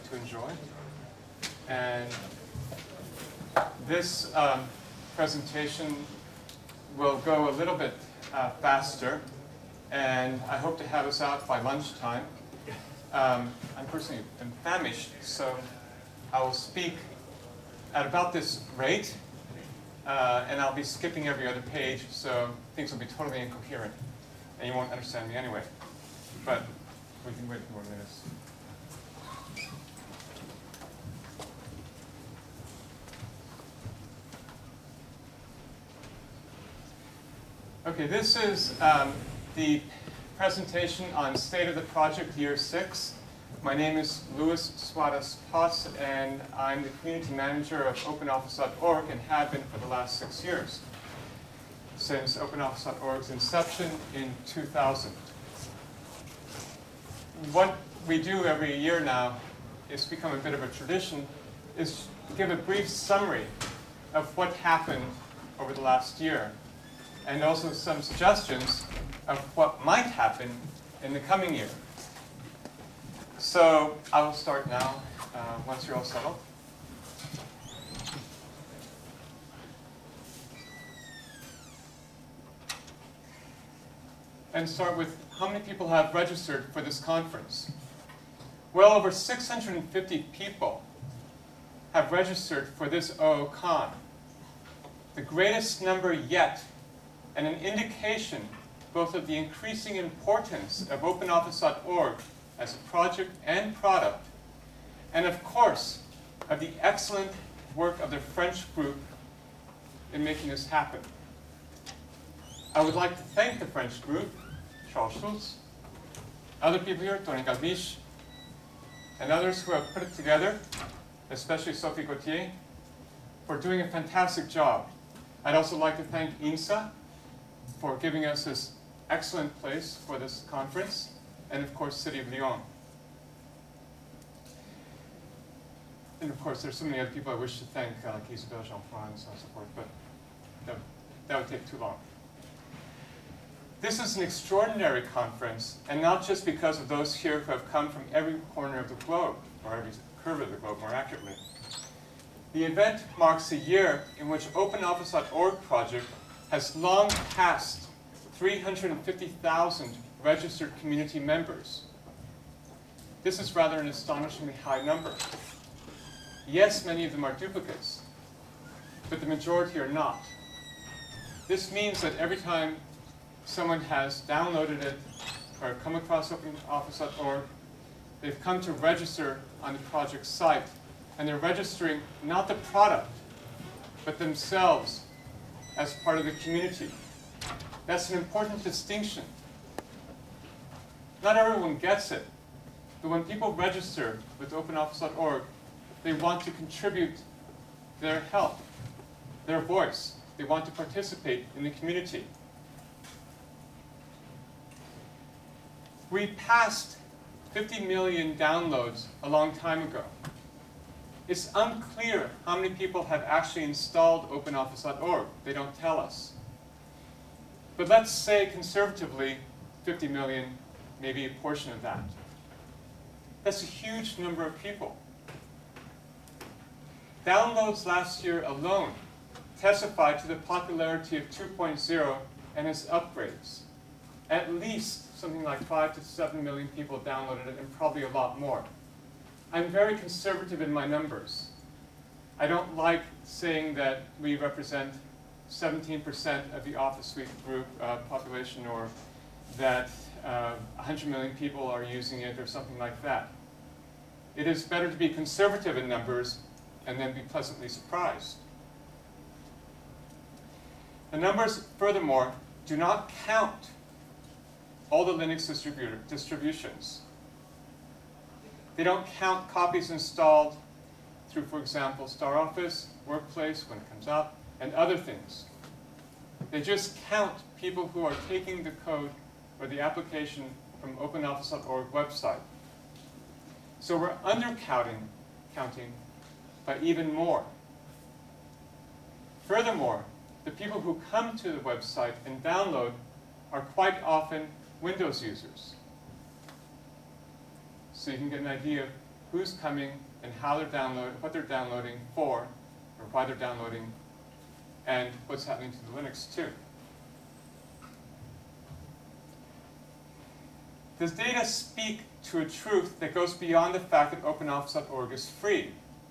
to enjoy. And this presentation will go a little bit faster, and I hope to have us out by lunchtime. I'm personally famished, so I will speak at about this rate, and I'll be skipping every other page, so things will be totally incoherent, and you won't understand me anyway. But we can wait a few more minutes. Okay, this is the presentation on State of the Project Year 6. My name is Luis Suarez-Paz, and I'm the Community Manager of OpenOffice.org and have been for the last 6 years, since OpenOffice.org's inception in 2000. What we do every year now, it's become a bit of a tradition, is give a brief summary of what happened over the last year, and also some suggestions of what might happen in the coming year. So I will start now, once you're all settled. And start with how many people have registered for this conference. Well over 650 people have registered for this OOCon, the greatest number yet, and an indication both of the increasing importance of OpenOffice.org as a project and product, and of course, of the excellent work of the French group in making this happen. I would like to thank the French group, Charles Schulz, other people here, Tony Galbiche, and others who have put it together, especially Sophie Gauthier, for doing a fantastic job. I'd also like to thank INSA for giving us this excellent place for this conference, and of course, City of Lyon. And of course, there's so many other people I wish to thank, like Isabelle Jean-Franc and so forth, but that would take too long. This is an extraordinary conference, and not just because of those here who have come from every corner of the globe, or every curve of the globe, more accurately. The event marks a year in which OpenOffice.org project has long passed 350,000 registered community members. This is rather an astonishingly high number. Yes, many of them are duplicates, but the majority are not. This means that every time someone has downloaded it or come across OpenOffice.org, they've come to register on the project site, and they're registering not the product, but themselves as part of the community. That's an important distinction. Not everyone gets it, but when people register with OpenOffice.org, they want to contribute their help, their voice. They want to participate in the community. We passed 50 million downloads a long time ago. It's unclear how many people have actually installed OpenOffice.org. They don't tell us. But let's say conservatively 50 million, maybe a portion of that. That's a huge number of people. Downloads last year alone testified to the popularity of 2.0 and its upgrades. At least something like 5 to 7 million people downloaded it, and probably a lot more. I'm very conservative in my numbers. I don't like saying that we represent 17% of the Office Suite group population, or that 100 million people are using it, or something like that. It is better to be conservative in numbers and then be pleasantly surprised. The numbers, furthermore, do not count all the Linux distributions. They don't count copies installed through, for example, StarOffice, Workplace when it comes out, and other things. They just count people who are taking the code or the application from OpenOffice.org website. So we're counting by even more. Furthermore, the people who come to the website and download are quite often Windows users. So you can get an idea of who's coming and how they're downloading, what they're downloading for, or why they're downloading, and what's happening to the Linux too. Does data speak to a truth that goes beyond the fact that OpenOffice.org is free?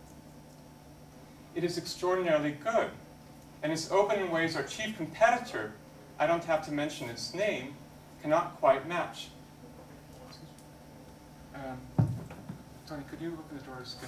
It is extraordinarily good, and it's open in ways our chief competitor, I don't have to mention its name, cannot quite match. Tony, could you open the doors?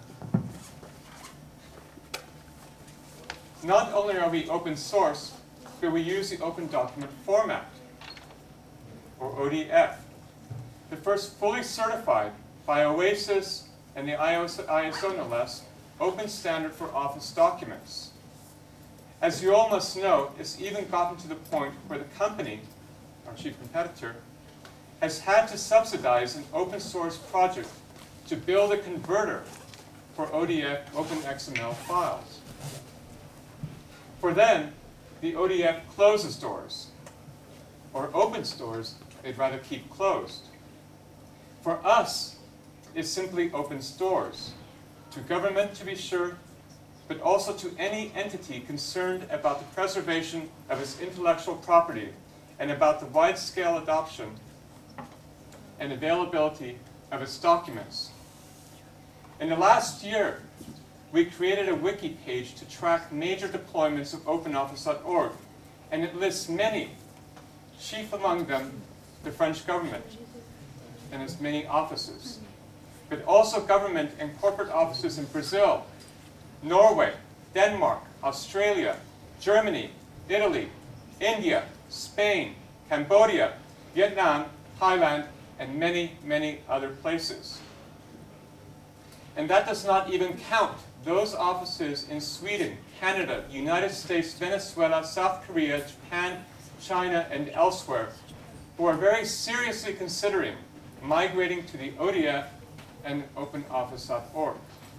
Not only are we open source, but we use the Open Document Format, or ODF, the first fully certified by OASIS and the ISO no less, open standard for Office documents. As you all must know, it's even gotten to the point where the company, our chief competitor, has had to subsidize an open source project to build a converter for ODF OpenXML files. For them, the ODF closes doors, or opens doors they'd rather keep closed. For us, it simply opens doors, to government to be sure, but also to any entity concerned about the preservation of its intellectual property and about the wide-scale adoption and availability of its documents. In the last year, we created a wiki page to track major deployments of OpenOffice.org, and it lists many, chief among them the French government and its many offices, but also government and corporate offices in Brazil, Norway, Denmark, Australia, Germany, Italy, India, Spain, Cambodia, Vietnam, Thailand, and many, many other places. And that does not even count those offices in Sweden, Canada, United States, Venezuela, South Korea, Japan, China, and elsewhere, who are very seriously considering migrating to the ODF and OpenOffice.org.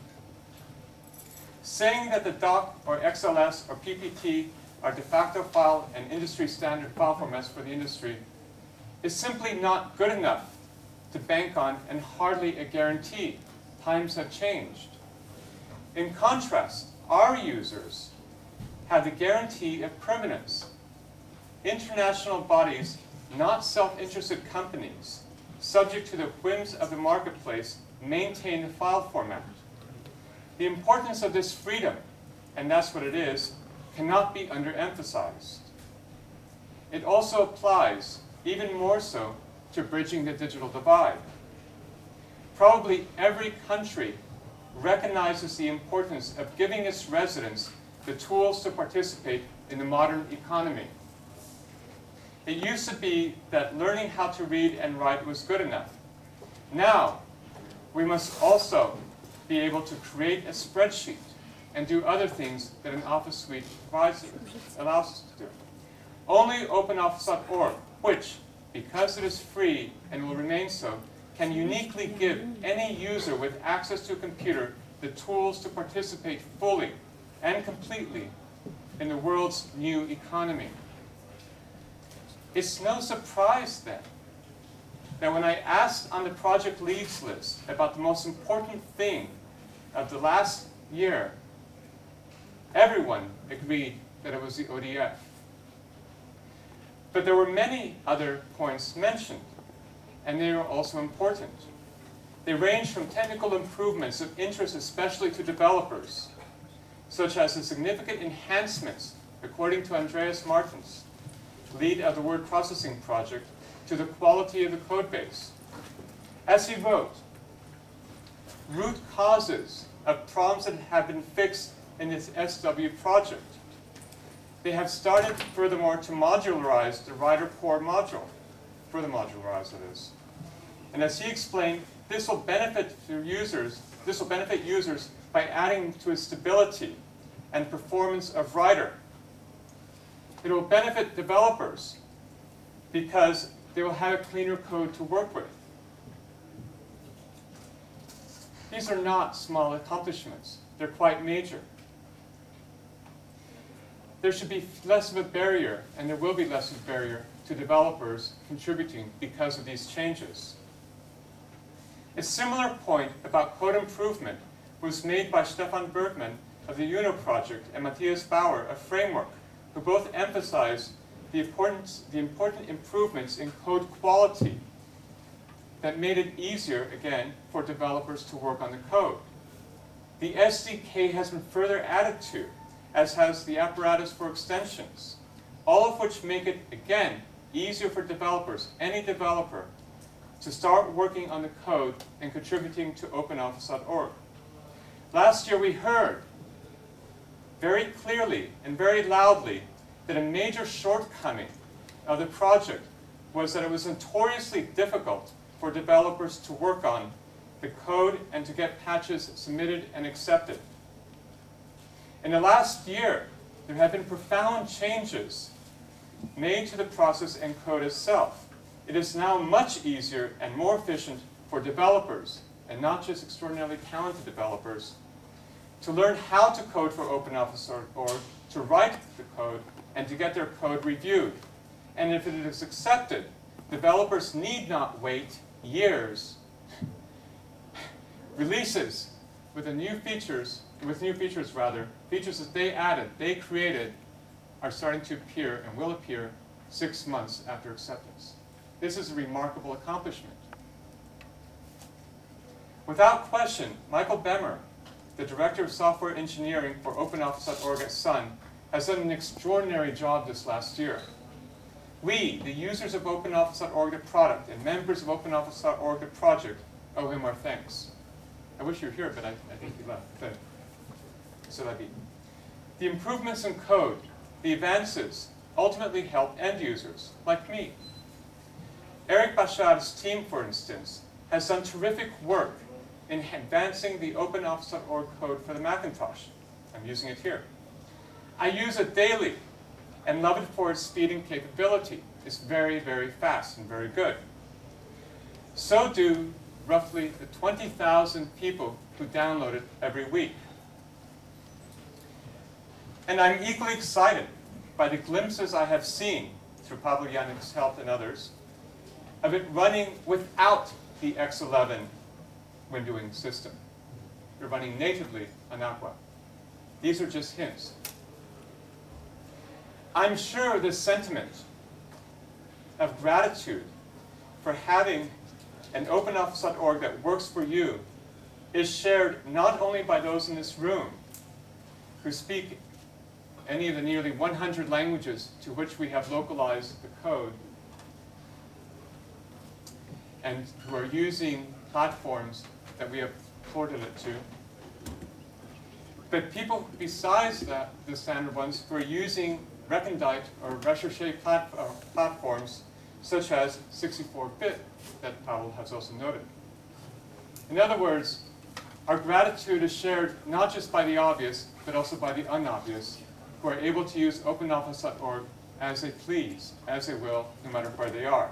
Saying that the doc or XLS or PPT are de facto file and industry standard file formats for the industry is simply not good enough to bank on and hardly a guarantee. Times have changed. In contrast, our users have the guarantee of permanence. International bodies, not self-interested companies, subject to the whims of the marketplace, maintain the file format. The importance of this freedom, and that's what it is, cannot be underemphasized. It also applies, even more so, to bridging the digital divide. Probably every country recognizes the importance of giving its residents the tools to participate in the modern economy. It used to be that learning how to read and write was good enough. Now, we must also be able to create a spreadsheet and do other things that an Office suite allows us to do. Only OpenOffice.org, which, because it is free and will remain so, can uniquely give any user with access to a computer the tools to participate fully and completely in the world's new economy. It's no surprise then that when I asked on the project leads list about the most important thing of the last year, everyone agreed that it was the ODF. But there were many other points mentioned, and they are also important. They range from technical improvements of interest especially to developers, such as the significant enhancements, according to Andreas Martens, lead of the word processing project, to the quality of the code base. As he wrote, root causes of problems that have been fixed in this SW project. They have started, furthermore, to modularize the writer core module, further modularize it is. And as he explained, this will benefit users by adding to its stability and performance of writer. It will benefit developers because they will have a cleaner code to work with. These are not small accomplishments. They're quite major. There should be less of a barrier, and there will be less of a barrier, to developers contributing because of these changes. A similar point about code improvement was made by Stefan Bergman of the UNO project and Matthias Bauer of Framework, who both emphasize the important improvements in code quality that made it easier, again, for developers to work on the code. The SDK has been further added to, as has the apparatus for extensions, all of which make it, again, easier for developers, any developer, to start working on the code and contributing to OpenOffice.org. Last year we heard very clearly and very loudly that a major shortcoming of the project was that it was notoriously difficult for developers to work on the code and to get patches submitted and accepted. In the last year, there have been profound changes made to the process and code itself. It is now much easier and more efficient for developers, and not just extraordinarily talented developers, to learn how to code for OpenOffice.org, to write the code, and to get their code reviewed. And if it is accepted, developers need not wait years. Releases with features that they added, they created, are starting to appear and will appear 6 months after acceptance. This is a remarkable accomplishment. Without question, Michael Bemmer, the Director of Software Engineering for OpenOffice.org at Sun, has done an extraordinary job this last year. We, the users of OpenOffice.org, the product, and members of OpenOffice.org, the project, owe him our thanks. I wish you were here, but I think he left. So that be. The improvements in code, the advances, ultimately help end users, like me. Eric Bashad's team, for instance, has done terrific work in advancing the OpenOffice.org code for the Macintosh. I'm using it here. I use it daily and love it for its speed and capability. It's very, very fast and very good. So do roughly the 20,000 people who download it every week. And I'm equally excited by the glimpses I have seen, through Pablo Yannick's help and others, of it running without the X11 windowing system. You're running natively on Aqua. These are just hints. I'm sure this sentiment of gratitude for having an OpenOffice.org that works for you is shared not only by those in this room who speak any of the nearly 100 languages to which we have localized the code, and who are using platforms that we have ported it to, but people besides that, the standard ones, who are using recondite or recherche platforms such as 64-bit that Pavel has also noted. In other words, our gratitude is shared not just by the obvious, but also by the unobvious, who are able to use OpenOffice.org as they please, as they will, no matter where they are.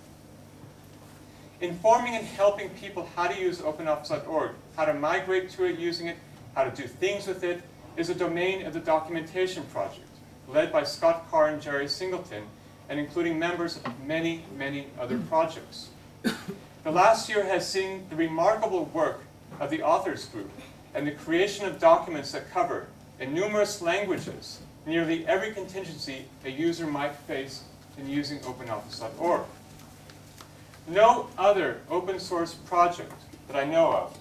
Informing and helping people how to use OpenOffice.org, how to migrate to it using it, how to do things with it, is a domain of the Documentation Project, led by Scott Carr and Jerry Singleton, and including members of many, many other projects. The last year has seen the remarkable work of the authors group and the creation of documents that cover, in numerous languages, nearly every contingency a user might face in using OpenOffice.org. No other open source project that I know of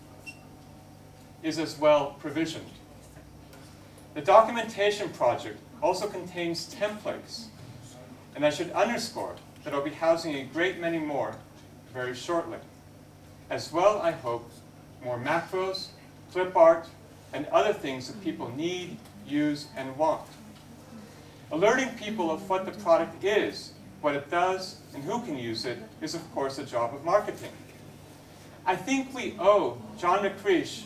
is as well provisioned. The Documentation Project also contains templates, and I should underscore that I'll be housing a great many more very shortly. As well, I hope, more macros, clip art, and other things that people need, use, and want. Alerting people of what the product is, what it does, and who can use it is, of course, the job of marketing. I think we owe John McCreish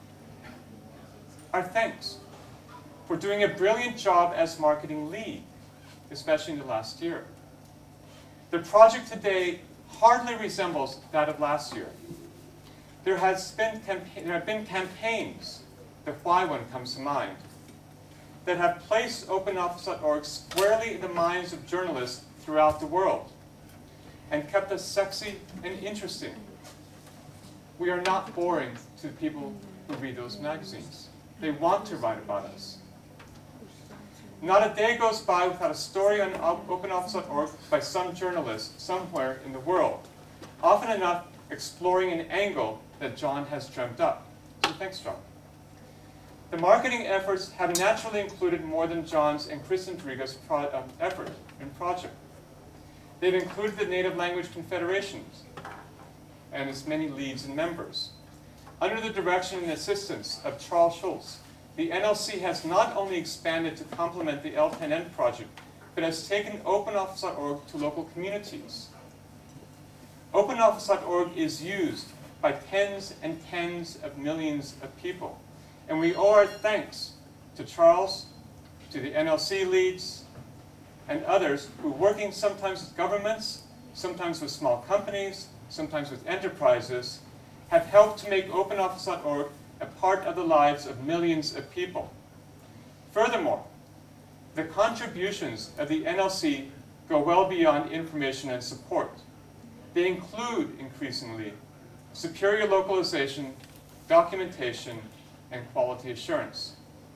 our thanks for doing a brilliant job as marketing lead, especially in the last year. The project today hardly resembles that of last year. There have been campaigns, the Why one comes to mind, that have placed OpenOffice.org squarely in the minds of journalists throughout the world and kept us sexy and interesting. we are not boring to the people who read those magazines. They want to write about us. Not a day goes by without a story on OpenOffice.org by some journalist somewhere in the world, often enough exploring an angle that John has dreamt up. So thanks, John. The marketing efforts have naturally included more than John's and Chris Intriga's effort and project. They've included the Native Language Confederations and its many leads and members. Under the direction and assistance of Charles Schulz, the NLC has not only expanded to complement the L10N project, but has taken OpenOffice.org to local communities. OpenOffice.org is used by tens and tens of millions of people, and we owe our thanks to Charles, to the NLC leads, and others who, working sometimes with governments, sometimes with small companies, sometimes with enterprises, have helped to make OpenOffice.org a part of the lives of millions of people. Furthermore, the contributions of the NLC go well beyond information and support. They include, increasingly, superior localization, documentation, and quality assurance.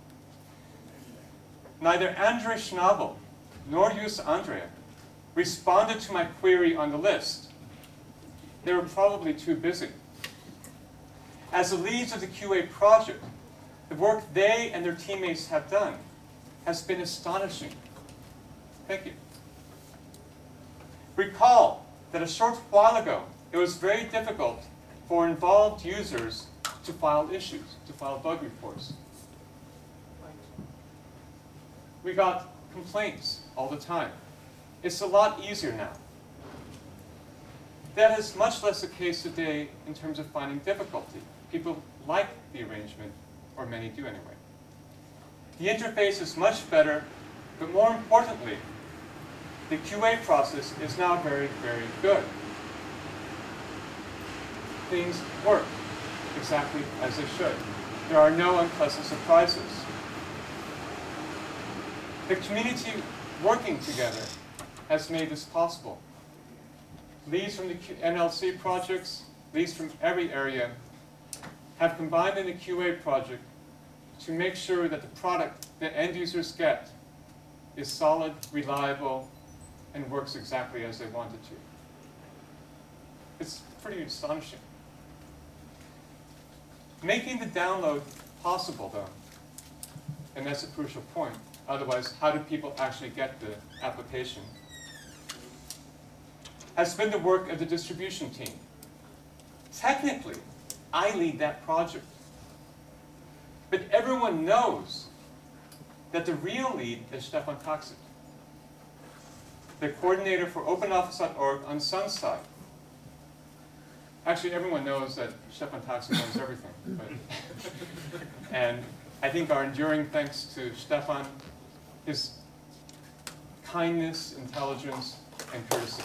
Neither Andrei Schnabel nor Jus Andrea responded to my query on the list. They were probably too busy. As the leads of the QA project, the work they and their teammates have done has been astonishing. Thank you. Recall that a short while ago, it was very difficult for involved users to file issues, to file bug reports. We got complaints all the time. It's a lot easier now. That is much less the case today in terms of finding difficulty. People like the arrangement, or many do anyway. The interface is much better, but more importantly, the QA process is now very, very good. Things work exactly as they should. There are no unpleasant surprises. The community working together has made this possible. Leads from the NLC projects, leads from every area, have combined in the QA project to make sure that the product that end users get is solid, reliable, and works exactly as they want it to. It's pretty astonishing. Making the download possible, though, and that's a crucial point. Otherwise, how do people actually get the application? Has been the work of the distribution team. Technically, I lead that project. But everyone knows that the real lead is Stefan Taxit, the coordinator for OpenOffice.org on Sun's side. Actually, everyone knows that Stefan Taxit knows everything. But and I think our enduring thanks to Stefan, his kindness, intelligence, and courtesy.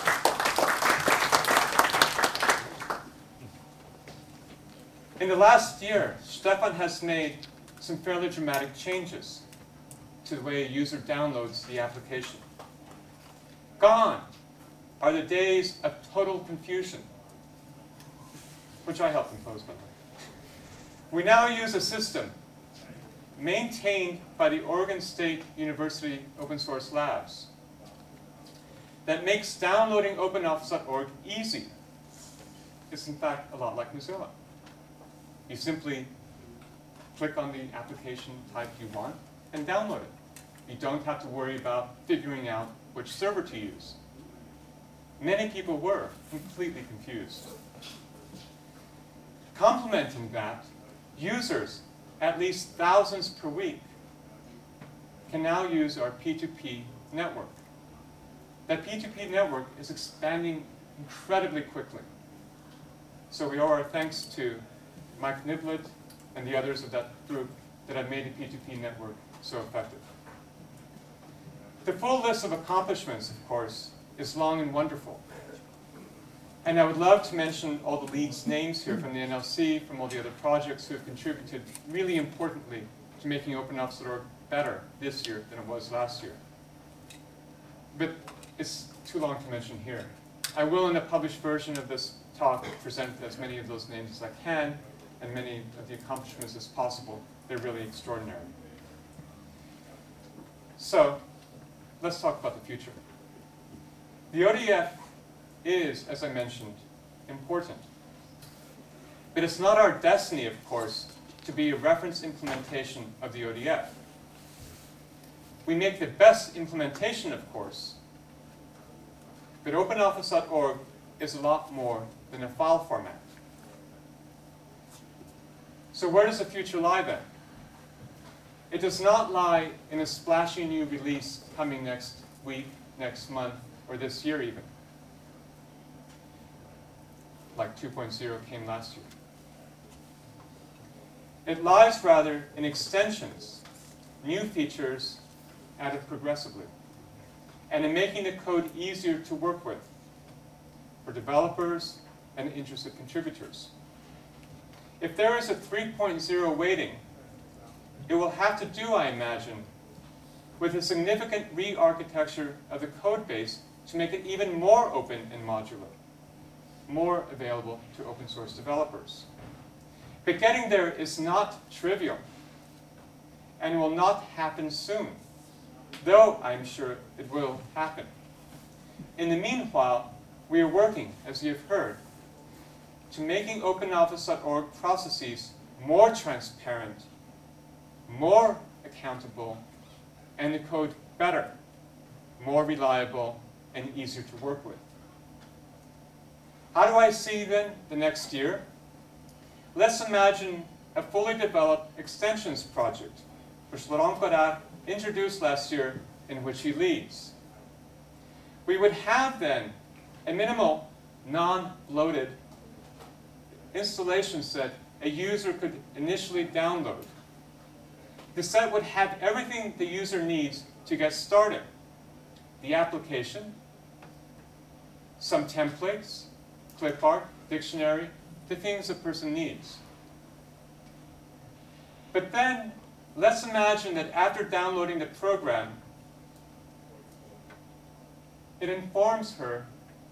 In the last year, Stefan has made some fairly dramatic changes to the way a user downloads the application. Gone are the days of total confusion, which I helped impose, by the way. We now use a system maintained by the Oregon State University Open Source Labs that makes downloading OpenOffice.org easy. It's in fact a lot like Mozilla. You simply click on the application type you want and download it. You don't have to worry about figuring out which server to use. Many people were completely confused. Complementing that, users, at least thousands per week, can now use our P2P network. That P2P network is expanding incredibly quickly. So we owe our thanks to Mike Niblett and the others of that group that have made the P2P network so effective. The full list of accomplishments, of course, is long and wonderful. And I would love to mention all the leads' names here from the NLC, from all the other projects who have contributed really importantly to making OpenOffice.org better this year than it was last year. But it's too long to mention here. I will, in a published version of this talk present as many of those names as I can, and many of the accomplishments as possible. They're really extraordinary. So, let's talk about the future. The ODF is, as I mentioned, important. But it's not our destiny, of course, to be a reference implementation of the ODF. We make the best implementation, of course, but OpenOffice.org is a lot more than a file format. So where does the future lie then? It does not lie in a splashy new release coming next week, next month, or this year even, like 2.0 came last year. It lies rather in extensions, new features added progressively, and in making the code easier to work with for developers and interested contributors. If there is a 3.0 waiting, it will have to do, I imagine, with a significant re-architecture of the code base to make it even more open and modular, more available to open source developers. But getting there is not trivial and will not happen soon, though I'm sure it will happen. In the meanwhile, we are working, as you've heard, to making OpenOffice.org processes more transparent, more accountable, and the code better, more reliable, and easier to work with. How do I see then the next year? Let's imagine a fully developed extensions project, which Laurent Godard introduced last year, in which he leads. We would have then a minimal, non-bloated installation set a user could initially download. The set would have everything the user needs to get started. The application, some templates, clip art, dictionary, the things a person needs. But then, let's imagine that after downloading the program, it informs her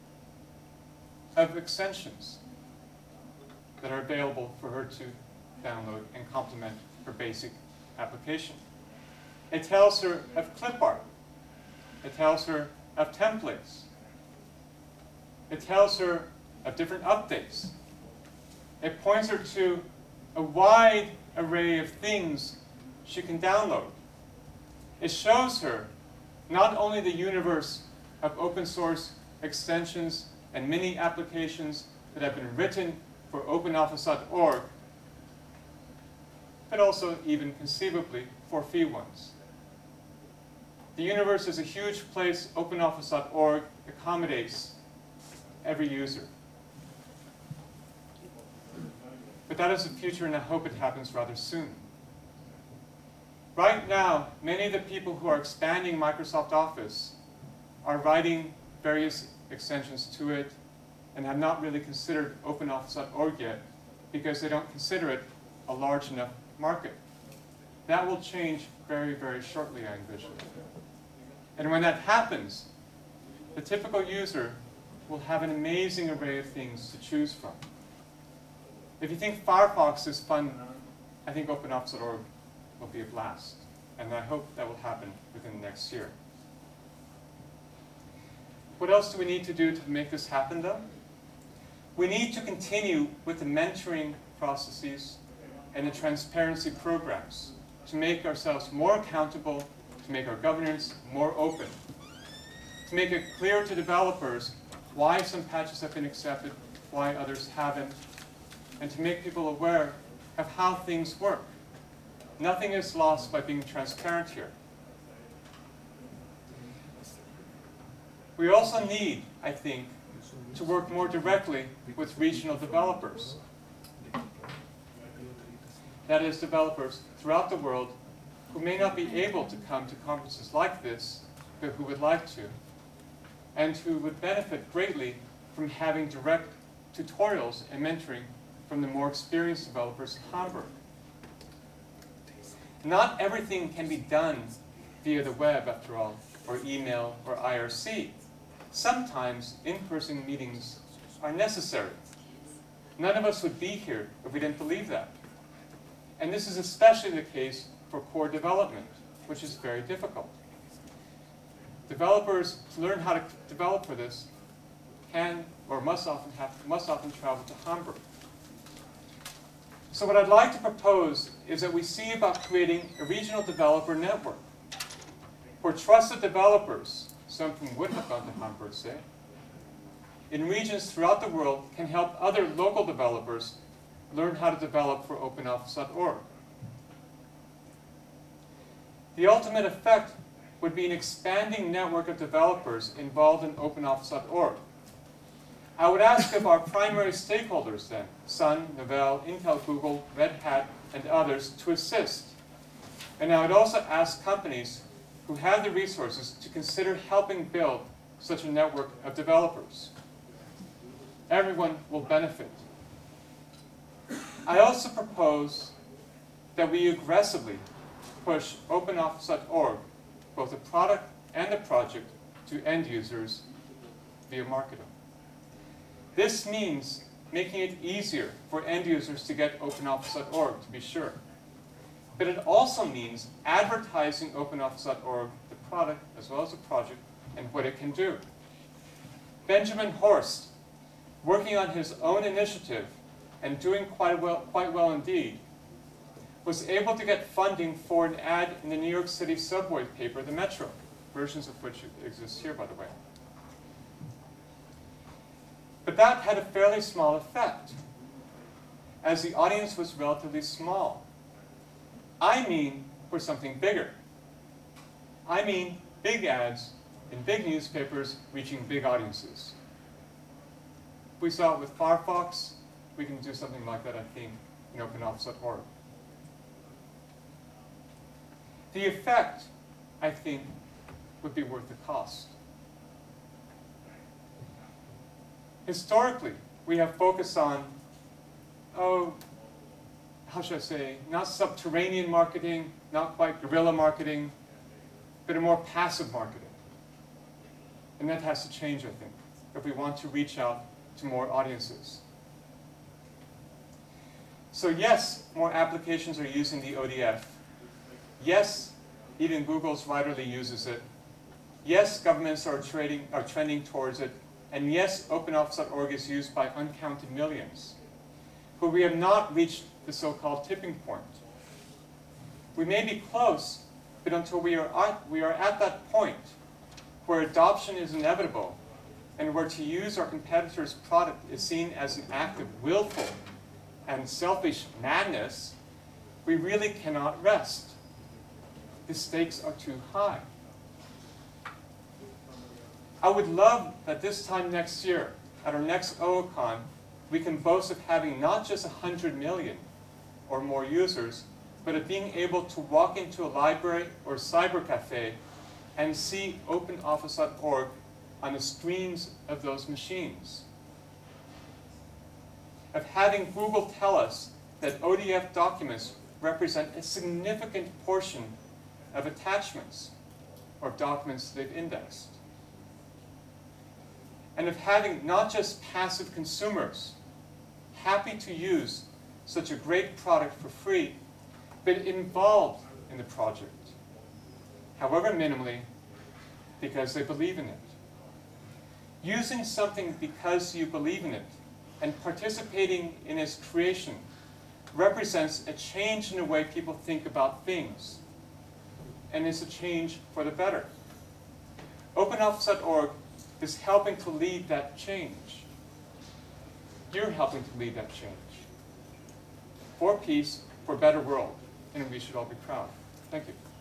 of extensions that are available for her to download and complement her basic application. It tells her of clip art. It tells her of templates. It tells her of different updates. It points her to a wide array of things she can download. It shows her not only the universe of open source extensions and mini applications that have been written for OpenOffice.org, but also even conceivably for free ones. The universe is a huge place. OpenOffice.org accommodates every user. But that is the future, and I hope it happens rather soon. Right now, many of the people who are expanding Microsoft Office are writing various extensions to it and have not really considered OpenOffice.org yet because they don't consider it a large enough market. That will change very, very shortly, I envision. And when that happens, the typical user will have an amazing array of things to choose from. If you think Firefox is fun, I think OpenOffice.org will be a blast. And I hope that will happen within the next year. What else do we need to do to make this happen, though? We need to continue with the mentoring processes and the transparency programs to make ourselves more accountable, to make our governance more open, to make it clear to developers why some patches have been accepted, why others haven't, and to make people aware of how things work. Nothing is lost by being transparent here. We also need, I think, to work more directly with regional developers. That is, developers throughout the world who may not be able to come to conferences like this, but who would like to, and who would benefit greatly from having direct tutorials and mentoring from the more experienced developers in Hamburg. Not everything can be done via the web, after all, or email or IRC. Sometimes in-person meetings are necessary. None of us would be here if we didn't believe that. And this is especially the case for core development, which is very difficult. Developers, to learn how to develop for this, can or must often travel to Hamburg. So what I'd like to propose is that we see about creating a regional developer network where trusted developers, some from would have gone to Hamburg, say, in regions throughout the world can help other local developers learn how to develop for OpenOffice.org. The ultimate effect would be an expanding network of developers involved in OpenOffice.org. I would ask of our primary stakeholders then, Sun, Novell, Intel, Google, Red Hat, and others, to assist. And I would also ask companies who have the resources to consider helping build such a network of developers. Everyone will benefit. I also propose that we aggressively push OpenOffice.org, both the product and the project, to end users via marketing. This means making it easier for end users to get OpenOffice.org, to be sure. But it also means advertising OpenOffice.org, the product as well as the project, and what it can do. Benjamin Horst, working on his own initiative and doing quite well indeed, was able to get funding for an ad in the New York City subway paper, The Metro, versions of which exist here, by the way. But that had a fairly small effect, as the audience was relatively small. I mean for something bigger. I mean big ads in big newspapers reaching big audiences. We saw it with Firefox. We can do something like that, I think, in OpenOffice.org. The effect, I think, would be worth the cost. Historically, we have focused on, how should I say, not subterranean marketing, not quite guerrilla marketing, but a more passive marketing. And that has to change, I think, if we want to reach out to more audiences. So yes, more applications are using the ODF. Yes, even Google's Writerly uses it. Yes, governments are trending towards it. And yes, OpenOffice.org is used by uncounted millions. But we have not reached the so-called tipping point. We may be close, but until we are at that point where adoption is inevitable and where to use our competitor's product is seen as an act of willful and selfish madness, we really cannot rest. The stakes are too high. I would love that this time next year, at our next OOCon, we can boast of having not just 100 million or more users, but of being able to walk into a library or cyber cafe and see OpenOffice.org on the screens of those machines. Of having Google tell us that ODF documents represent a significant portion of attachments or documents they've indexed. And of having not just passive consumers happy to use such a great product for free, but involved in the project, however minimally, because they believe in it. Using something because you believe in it and participating in its creation represents a change in the way people think about things, and is a change for the better. OpenOffice.org is helping to lead that change. You're helping to lead that change. For peace, for a better world, and we should all be proud. Thank you.